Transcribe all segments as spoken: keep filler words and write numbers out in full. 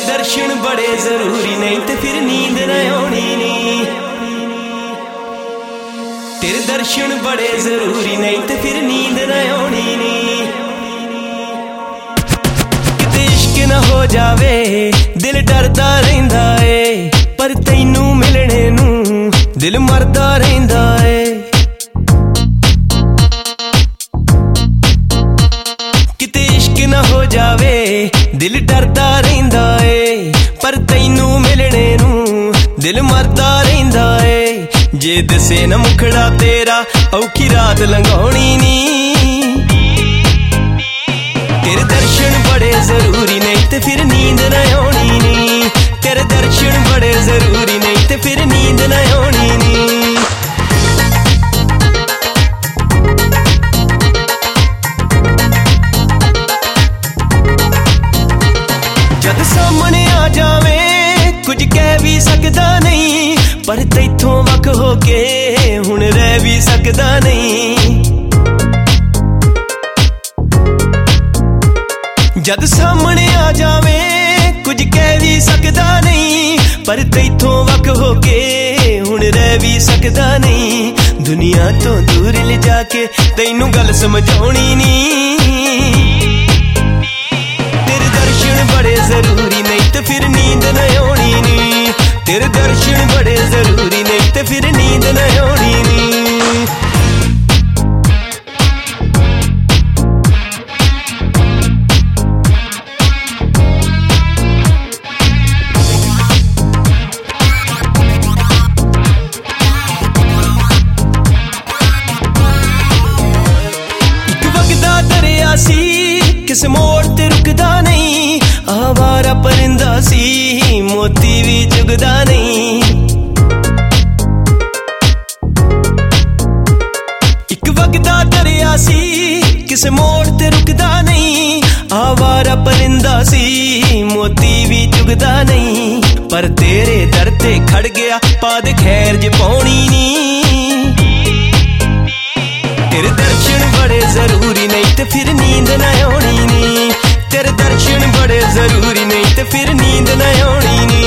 दर्शन बड़े जरूरी नहीं ते फिर नींद न आनी नी। तेरे दर्शन बड़े जरूरी नहीं ते फिर नींद न आनी नी। किते इश्क न हो जावे दिल डरदा रहिंदा ए, पर तैनू मिलने नू दिल मरदा रहिंदा ए। किते इश्क न हो जावे दिल डरदा रहिंदा ए, पर तैनू मिलने नू दिल मरदा रहिंदा ए। जे दसे न मुखड़ा तेरा औखी रात लंघाउणी नी। तेरे दर्शन बड़े जरूरी नहीं ते फिर नींद न आनी नी। तेरे दर्शन बड़े जरूरी नहीं ते फिर नींद न आनी नी। जद सामने आ जावे कुछ कह भी सकदा नहीं, पर तैथों वख होके हुण रह भी सकदा नहीं। जद सामने आ जावे कुछ कह भी सकदा नहीं, पर तैथों वख होके हुण रह भी सकदा नहीं। दुनिया तो दूर ले जाके तैनू गल समझाउणी नी। तेरे दर्शन बड़े जरूरी नहीं ते फिर नींद न आनी नी। तेरे दर्शन बड़े जरूरी नहीं ते फिर नींद न आनी नी। एक वगदा दरिया सी किस मोड़ ते रुकदा नहीं, आवारा परिंदा सी मोती भी चुगदा नहीं। एक वगदा दरिया सी किस मोड़ ते रुकदा नहीं, आवारा परिंदा सी मोती भी चुगदा नहीं। पर तेरे दर ते खड़ गया पाद खैर ज पौनी नी। तेरे दर्शन बड़े जरूरी नहीं ते फिर नींद न आनी नी। तेरे दर्शन बड़े जरूरी नहीं ते फिर नींद न आनी नी।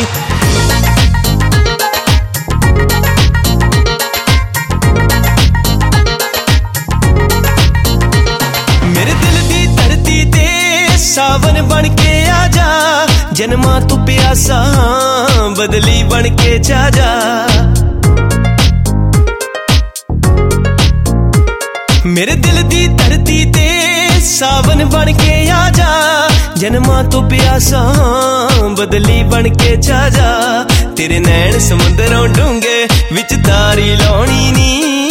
मेरे दिल दी धरती ते सावन बन के आ जा, जन्मा तू प्यासा बदली बन के चा जा। मेरे दिल दी धरती ते सावन बन के आ जा, जन्मा तो प्यासा बदली बन के चा जा। तेरे नैन समुंदरों डूंगे विच तारी लाउणी नी।